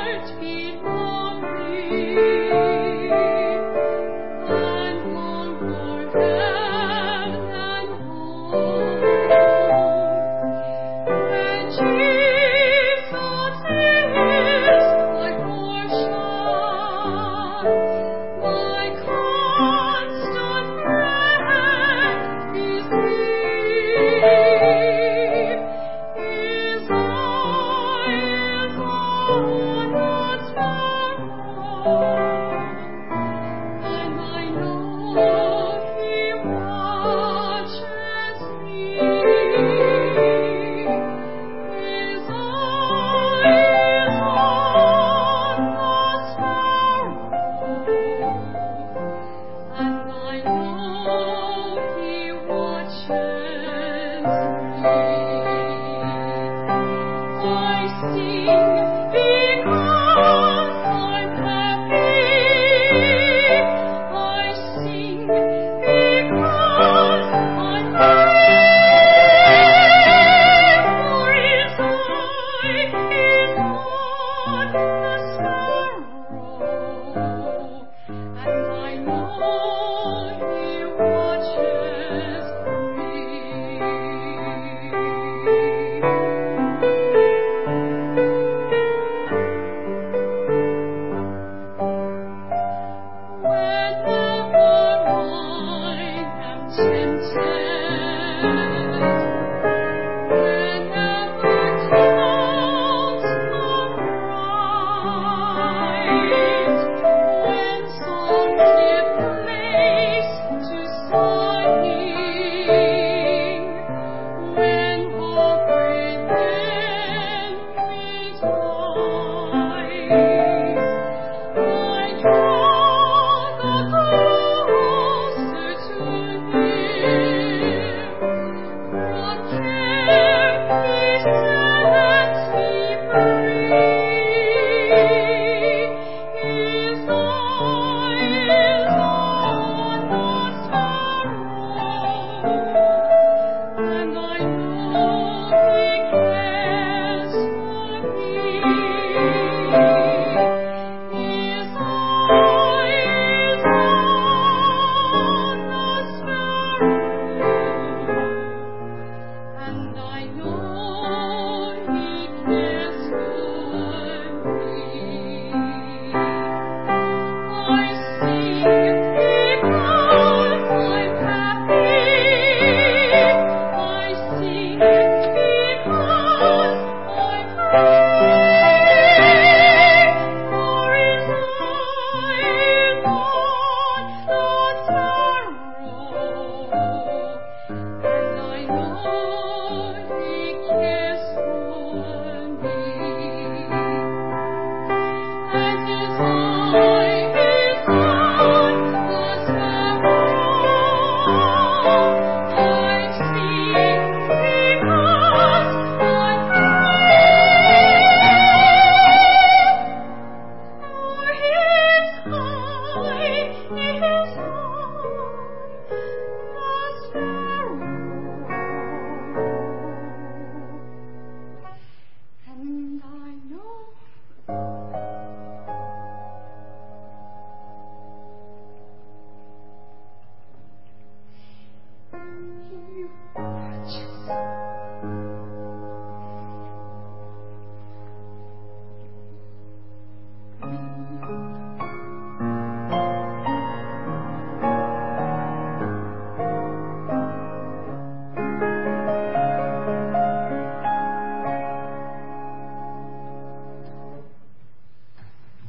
Long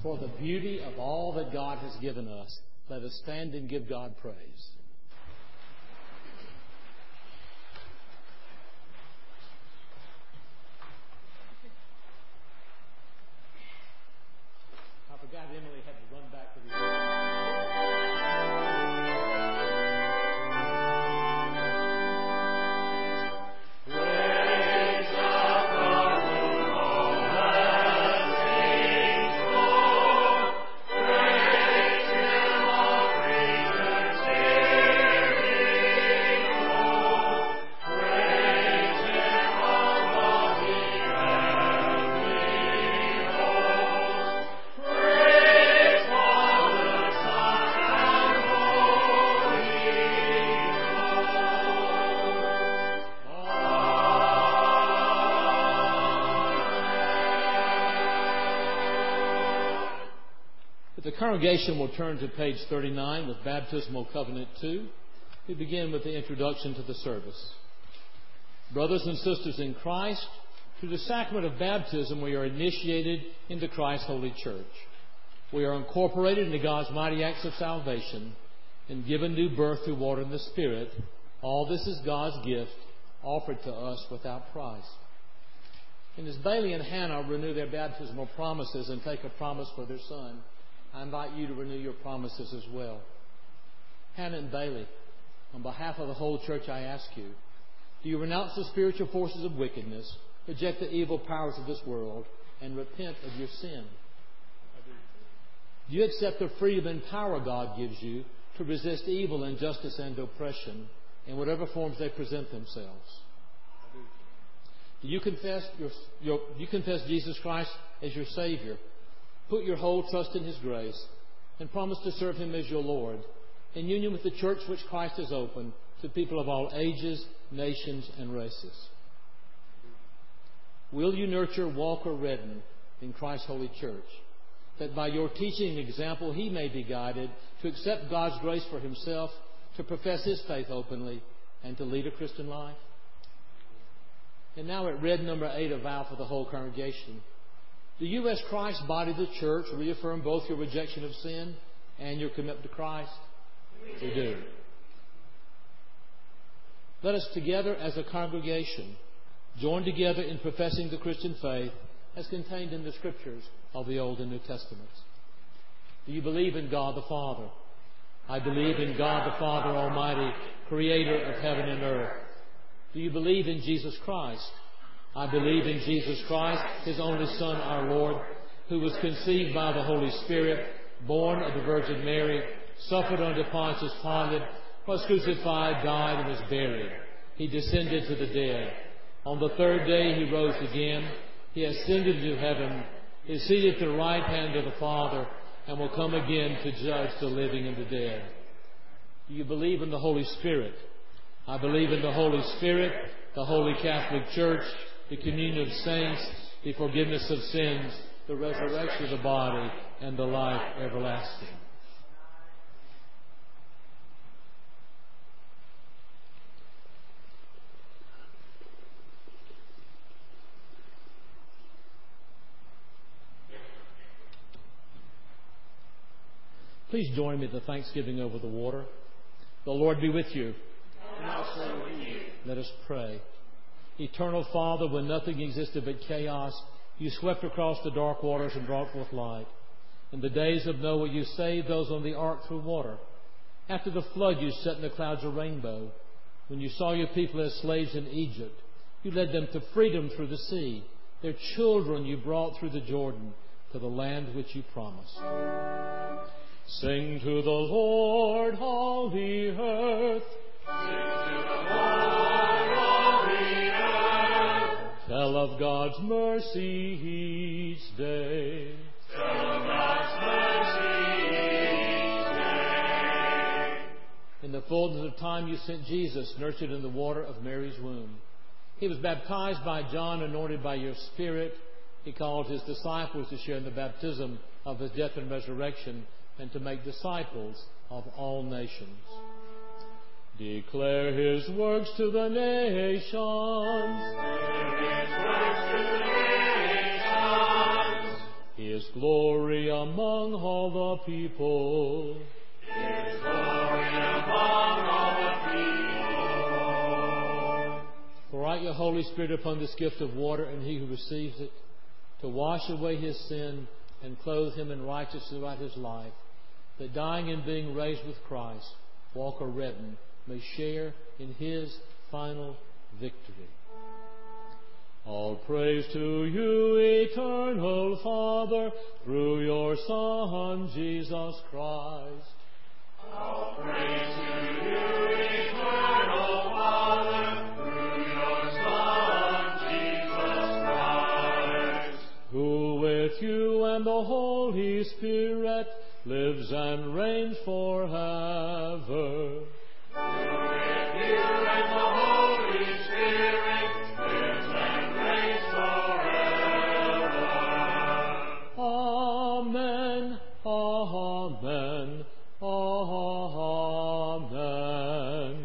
for the beauty of all that God has given us. Let us stand and give God praise. I forgot Emily had to run back to the... The congregation will turn to page 39 with Baptismal Covenant 2. We begin with the introduction to the service. Brothers and sisters in Christ, through the sacrament of baptism, we are initiated into Christ's holy church. We are incorporated into God's mighty acts of salvation and given new birth through water and the Spirit. All this is God's gift offered to us without price. And as Bailey and Hannah renew their baptismal promises and take a promise for their son, I invite you to renew your promises as well. Hannah and Bailey, on behalf of the whole church, I ask you, do you renounce the spiritual forces of wickedness, reject the evil powers of this world, and repent of your sin? Do you accept the freedom and power God gives you to resist evil, injustice, and oppression in whatever forms they present themselves? Do you confess Jesus Christ as your Savior? Put your whole trust in His grace and promise to serve Him as your Lord in union with the church which Christ has opened to people of all ages, nations, and races. Will you nurture Walker Redden in Christ's holy church, that by your teaching and example he may be guided to accept God's grace for himself, to profess his faith openly, and to lead a Christian life? And now at Red number 8, a vow for the whole congregation. Do you, as Christ's body, the church, reaffirm both your rejection of sin and your commitment to Christ? We do. Let us together as a congregation join together in professing the Christian faith as contained in the Scriptures of the Old and New Testaments. Do you believe in God the Father? I believe in God the Father Almighty, Creator of heaven and earth. Do you believe in Jesus Christ? I believe in Jesus Christ, His only Son, our Lord, who was conceived by the Holy Spirit, born of the Virgin Mary, suffered under Pontius Pilate, was crucified, died, and was buried. He descended to the dead. On the third day He rose again. He ascended to heaven, is seated at the right hand of the Father, and will come again to judge the living and the dead. Do you believe in the Holy Spirit? I believe in the Holy Spirit, the Holy Catholic Church, the communion of saints, the forgiveness of sins, the resurrection of the body, and the life everlasting. Please join me in the thanksgiving over the water. The Lord be with you. And also with you. Let us pray. Eternal Father, when nothing existed but chaos, you swept across the dark waters and brought forth light. In the days of Noah, you saved those on the ark through water. After the flood, you set in the clouds a rainbow. When you saw your people as slaves in Egypt, you led them to freedom through the sea. Their children you brought through the Jordan to the land which you promised. Sing to the Lord, all the earth. Sing to the Lord, all the earth. Tell of God's mercy each day. Tell of God's mercy each day. In the fullness of time you sent Jesus, nurtured in the water of Mary's womb. He was baptized by John, anointed by your Spirit. He called His disciples to share in the baptism of His death and resurrection, and to make disciples of all nations. Declare His works to the nations. Declare His works to the nations. His glory among all the people. His glory among all the people. Pour out your Holy Spirit upon this gift of water and he who receives it, to wash away his sin and clothe him in righteousness throughout his life, that dying and being raised with Christ, Walker Redden may share in his final victory. All praise to you, eternal Father, through your Son, Jesus Christ. All praise to you, eternal Father, through your Son, Jesus Christ. Who with you and the Holy Spirit lives and reigns forever. Who with you and the Holy Spirit lives and reigns forever. Amen. Amen. Amen.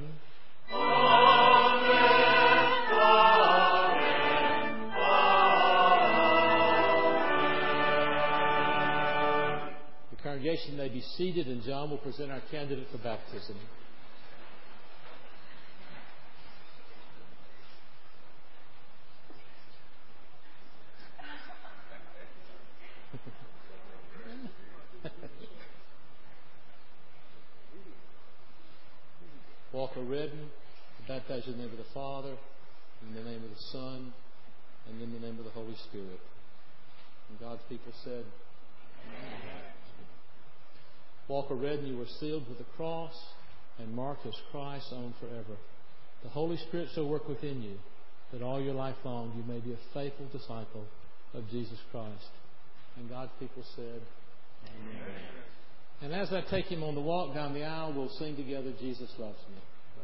The congregation may be seated, and John will present our candidate for baptism. Walker Redden, baptized in the name of the Father, in the name of the Son, and in the name of the Holy Spirit. And God's people said, Amen. Walker Redden, you were sealed with the cross and marked as Christ's own forever. The Holy Spirit shall work within you, that all your life long you may be a faithful disciple of Jesus Christ. And God's people said, Amen. And as I take him on the walk down the aisle, we'll sing together, Jesus Loves Me.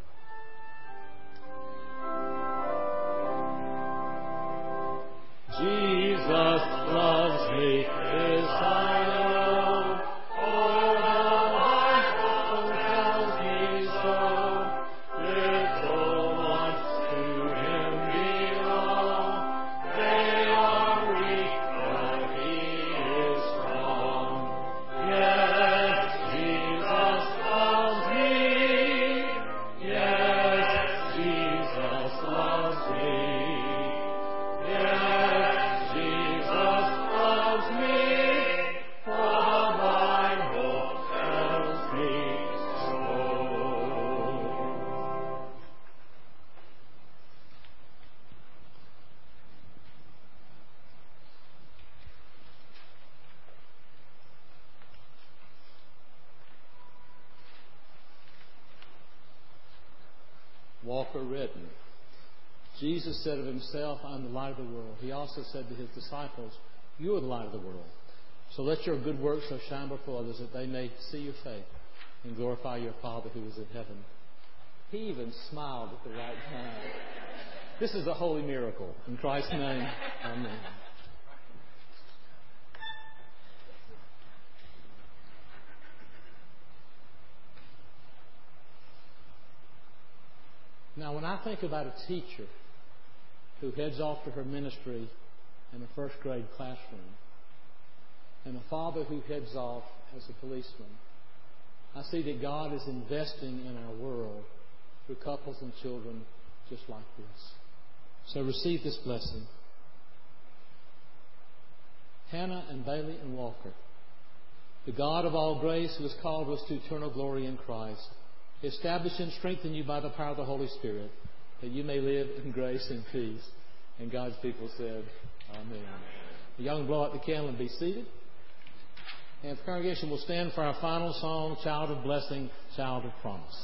Jesus loves me, his I know, for the Bible tells me so. Little ones to him belong, they are weak, but he is strong. Yes, Jesus loves me. Yes, Jesus loves me. Yes, Jesus loves me, for the Bible tells me so. Walker Redden. Jesus said of himself, I'm the light of the world. He also said to his disciples, you are the light of the world. So let your good works so shine before others that they may see your faith and glorify your Father who is in heaven. He even smiled at the right time. This is a holy miracle. In Christ's name, amen. Now, when I think about a teacher who heads off to her ministry in a first grade classroom, and a father who heads off as a policeman, I see that God is investing in our world through couples and children just like this. So receive this blessing. Hannah and Bailey and Walker, the God of all grace who has called us to eternal glory in Christ, establish and strengthen you by the power of the Holy Spirit, that you may live in grace and peace. And God's people said, Amen. Y'all can blow out the candle and be seated. And the congregation will stand for our final song, Child of Blessing, Child of Promise.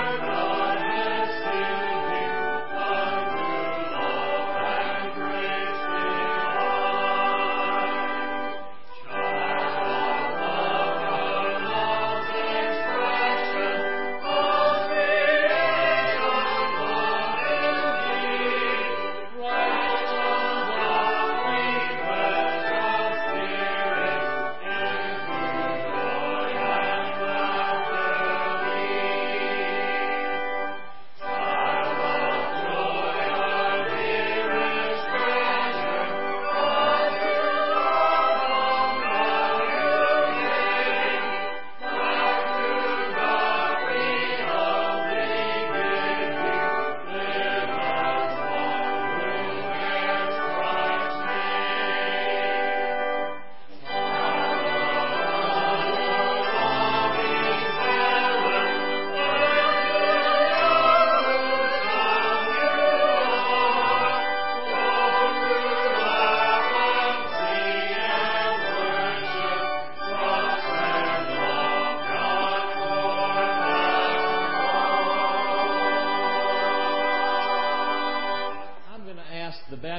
Praise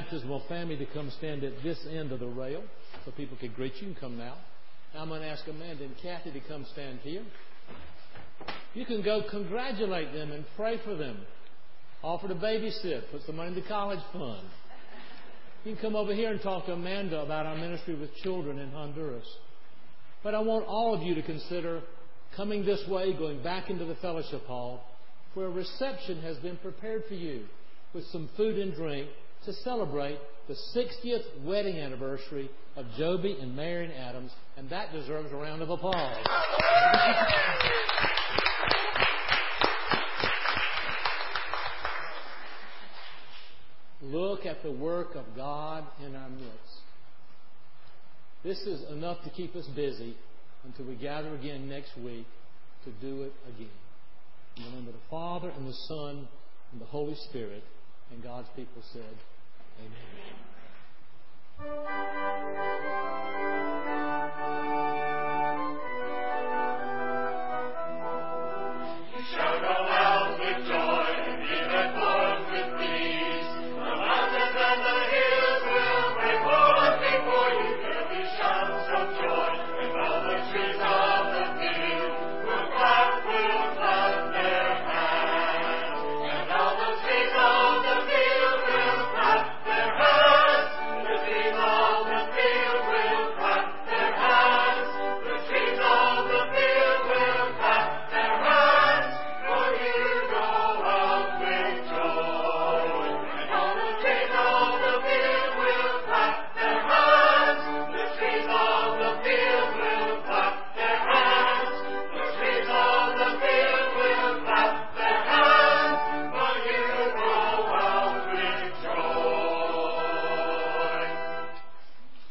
baptismal family to come stand at this end of the rail so people can greet you and come now. Now I'm going to ask Amanda and Kathy to come stand here. You can go congratulate them and pray for them. Offer to babysit. Put some money in the college fund. You can come over here and talk to Amanda about our ministry with children in Honduras. But I want all of you to consider coming this way, going back into the fellowship hall, where a reception has been prepared for you with some food and drink to celebrate the 60th wedding anniversary of Joby and Marion Adams, and that deserves a round of applause. Look at the work of God in our midst. This is enough to keep us busy until we gather again next week to do it again. In the name of the Father, and the Son, and the Holy Spirit, and God's people said, Amen.